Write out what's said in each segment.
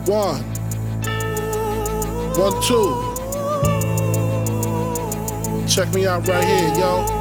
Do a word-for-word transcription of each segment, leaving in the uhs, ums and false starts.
One. One, two. Check me out right here, yo.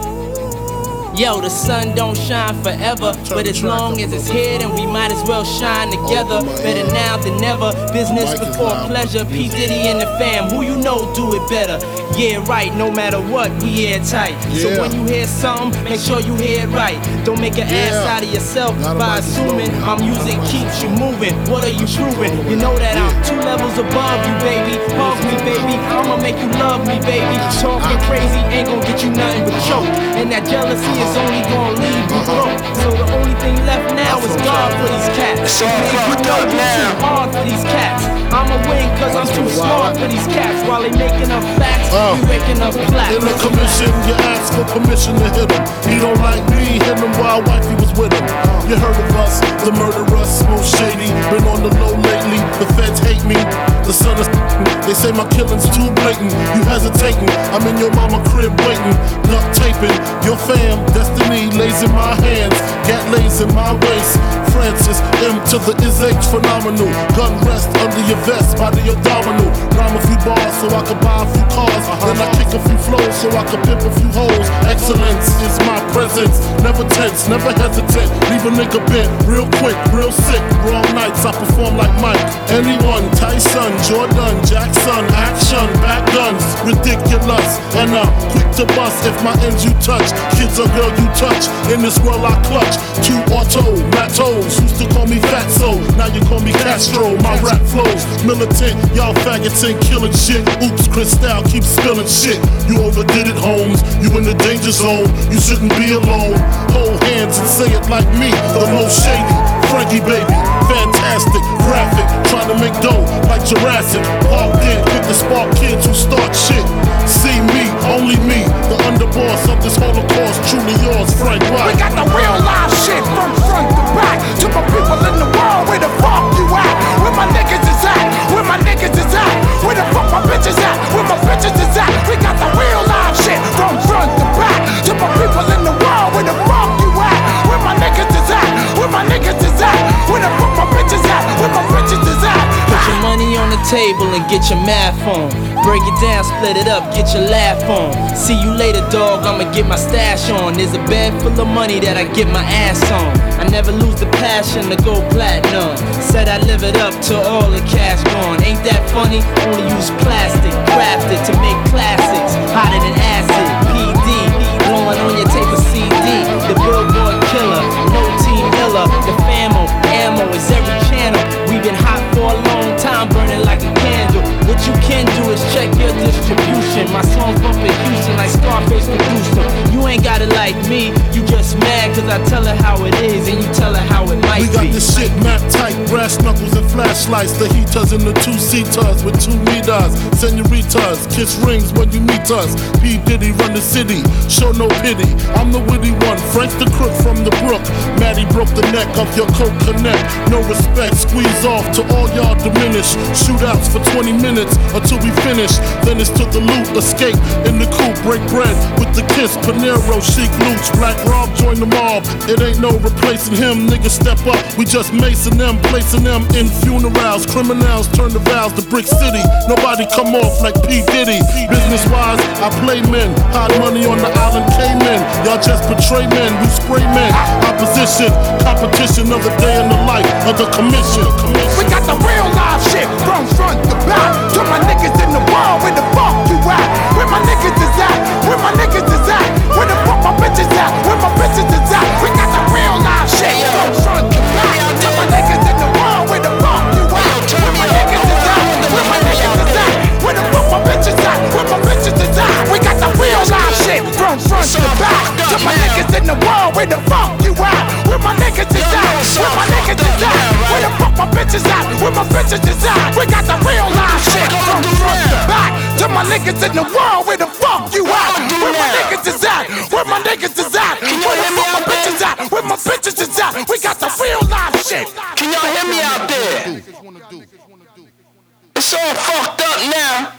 Yo, the sun don't shine forever, but as long as it's here, then we might as well shine together. Better now than never, business before pleasure. P. Diddy and the fam, who you know do it better. Yeah, right, no matter what, we airtight. Yeah. So when you hear something, make sure you hear it right. Don't make an Yeah. ass out of yourself Not by assuming my music keeps you moving. What are you proving? You know that I'm two levels above you, baby. Hug me, baby, I'ma make you love me, baby. Talking crazy ain't gonna get you nothing but choke. And that jealousy is only gonna leave you broke. So the only thing left now is God for these cats. It's all Make you fucked know up you now. too hard for these cats. I'ma win cause I'm too smart for these cats. While they making up facts, Uh, we waking up plaques. In the commission, you ask for permission to hit him. He don't like me, hit him while wifey was with him. You heard of us, the murderers, most shady. Been on the low lately, the feds hate me. The son is they say my killing's too blatant. You hesitating, I'm in your mama crib waiting. Duct taping, your fam, destiny lays in my hands. Gat lays in my waist. Francis M to the is H phenomenal. Gun rest under your vest, body abdominal. Rhyme a few bars so I can buy a few cars. Then I kick a few flows so I can pimp a few hoes. Excellence is my presence. Never tense, never hesitate. Leave a nigga bent, real quick, real sick. Wrong nights, I perform like Mike. Anyone, Tyson, Jordan, Jackson, action, back guns, ridiculous. And I'm quick to bust if my ends you touch. Kids or girl you touch, in this world I clutch. Two auto, matos, used to call me Fatso, now you call me Castro. My rap flows, militant, y'all faggots ain't killing shit. Oops, Cristal keeps spilling shit. You overdid it, Holmes, you in the danger zone. You shouldn't be alone. Hold hands and say it like me, the most shady. Frankie baby, fantastic, graphic, trying to make dough like Jurassic. Parked in with the spark kids who start shit. See me, only me, the underboss of this holocaust, truly yours, Frank White. We got the real live shit from front to back. To my people in the world, where the fuck you at? Where my niggas is at? Where my niggas is at? Where the fuck my bitches at? Where my bitches is at? We got the real live shit from front to back. To my people in the world, where the fuck you at? Where my niggas is at? Where my niggas is at? Where the fuck my bitches at? Where my bitches is at? Put your money on the table and get your math on. Break it down, split it up, get your laugh on. See you later, dog, I'ma get my stash on. There's a bed full of money that I get my ass on. I never lose the passion to go platinum. Said I live it up till all the cash gone. Ain't that funny? Only use plastic, crafted to make classics. Hotter than acid, P D, blowing on your tape of C D. The Billboard killer, no team iller. The famo, ammo is every channel. We've been hot for a long time, burning like a candle. What you can do is check your distribution. My songs bump in Houston like Scarface produced them. You ain't got it like me, you just mad cause I tell her how it is and you tell her how it might We got be. this shit mapped tight, brass knuckles and flashlights. The heaters and the two-seaters with two meters. Senoritas, kiss rings when you meet us. P. Diddy run the city, show no pity. I'm the witty one, Frank the crook from the brook. Maddie broke the neck of your coke connect. No respect, squeeze off to all y'all diminish. Shootouts for twenty minutes until we finish. Then it's to the loot, escape in the coupe, break bread with the kiss. Panero, chic loots, Black Rob join the mob. It ain't no replacing him, niggas step up. We just macing them, placing them in funerals. Criminals turn the vows to Brick City. Nobody come off like P. Diddy. Business wise, I play men. Hot money on the island Cayman. Y'all just betray men, we spray men. Opposition, competition of the day in the life of the commission. We got the real live shit from front to back. To my niggas in the world, where the fuck you at? Where my niggas is at? Where my niggas is at? Where the fuck my bitches at? Where my bitches is at? We got the real live shit from front to back. To my niggas in the world, where the fuck you at? Where my niggas is at? Where my niggas is at? Where the fuck my bitches at? Where my bitches is at? We got the real live shit from front to back. To my niggas in the world, where the fuck you at? Where my niggas is at? Where my niggas is at? Where the fuck my bitches at? Where my bitches is at? We got the real live shit from front to back. To my niggas in the world, where the fuck you at? Where my niggas is at? Where my niggas is at? Where the fuck my bitches at? Where my bitches is at? We got the real live shit. Can y'all hear me out there? It's all fucked up now.